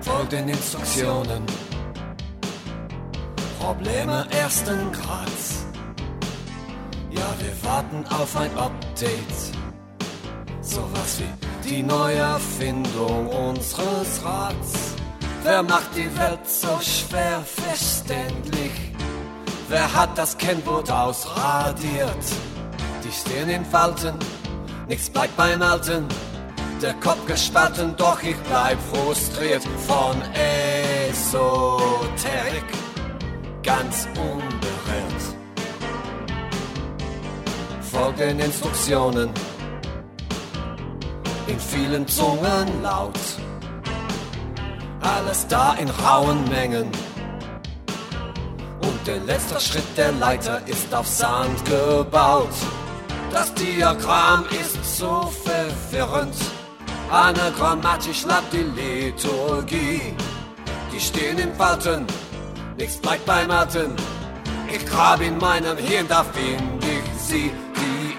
Folgt den Instruktionen. Probleme ersten Grads. Ja, wir warten auf ein Update. Sowas wie die Neuerfindung unseres Rats. Wer macht die Welt so schwer verständlich? Wer hat das Kennwort ausradiert? Die stehen in Falten, nichts bleibt beim Alten. Der Kopf gespalten, doch ich bleib frustriert von Esoterik, ganz unberührt. Folgt den Instruktionen, in vielen Zungen laut. Alles da in rauen Mengen. Und der letzte Schritt der Leiter ist auf Sand gebaut. Das Diagramm ist so verwirrend. Anagrammatisch laut die Liturgie. Die stehen in Falten, nichts bleibt beim Atem. Ich grab in meinem Hirn, da find ich sie. Die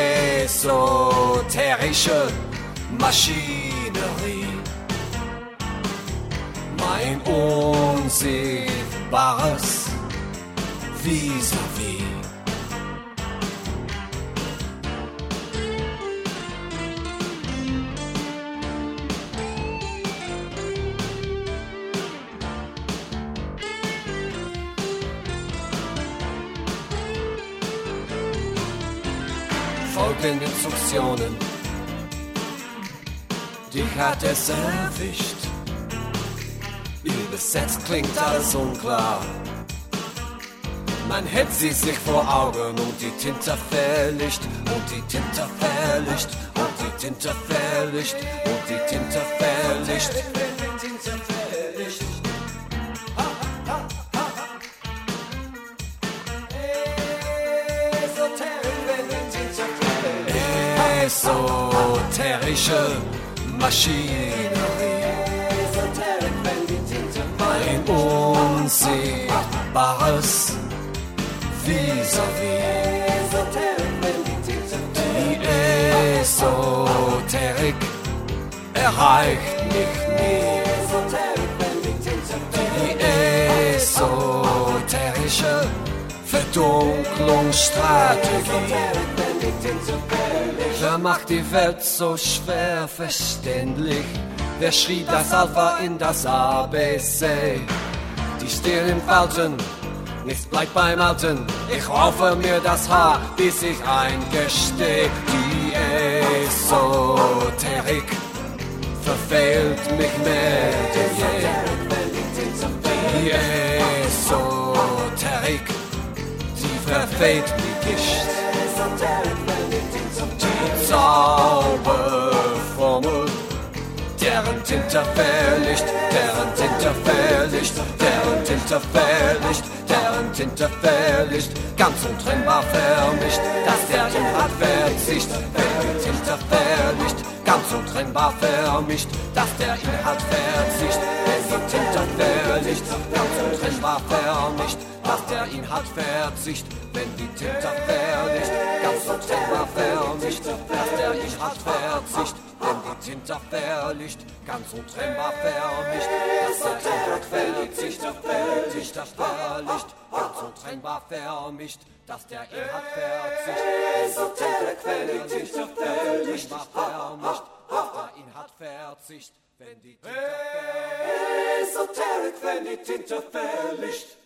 esoterische Maschinerie. Mein unsichtbares Vis-à-vis. Folgt den Instruktionen. Dich hat es erwischt. Übersetzt klingt alles unklar. Man hält sie sich vor Augen und die Tinte verlischt. Und die Tinte verlischt. Und die Tinte verlischt. Und die Tinte verlischt. Esoterische Maschinerie. Mein unsichtbares Vis-à-vis. Die Esoterik erreicht mich nie. Die esoterische Verdunklungsstrategie. Wer macht die Welt so schwer verständlich? Wer schrieb das Alpha in das ABC? Die stehen in Falten, nichts bleibt beim Alten. Ich raufe mir das Haar, bis ich eingestehe. Die Esoterik verfehlt mich mehr denn je. Die Esoterik, sie verfehlt mich nicht. Die Zauberformel, deren Tinte verlischt, deren Tinte verlischt, deren Tinte verlischt, deren Tinte verlischt, ganz untrennbar vermischt, dass der Inhalt verzicht, wenn die Tinte verlischt, ganz untrennbar vermischt, dass der Inhalt verzicht, wenn die Tinte verlischt, ganz untrennbar vermischt, dass der Inhalt verzicht, wenn die Tinte verlischt, ganz untrennbar vermischt, dass der Inhalt verzicht, wenn die Tinte verlischt, ganz untrennbar vermischt, dass der Inhalt verzicht, Tinte verlischt, ganz untrennbar vermischt, dass der Inhalt verzicht, Esoterik verlischt, vermischt, dass der Inhalt verzicht, wenn die Tinte verlischt. Esoterik, wenn die Tinte verlischt.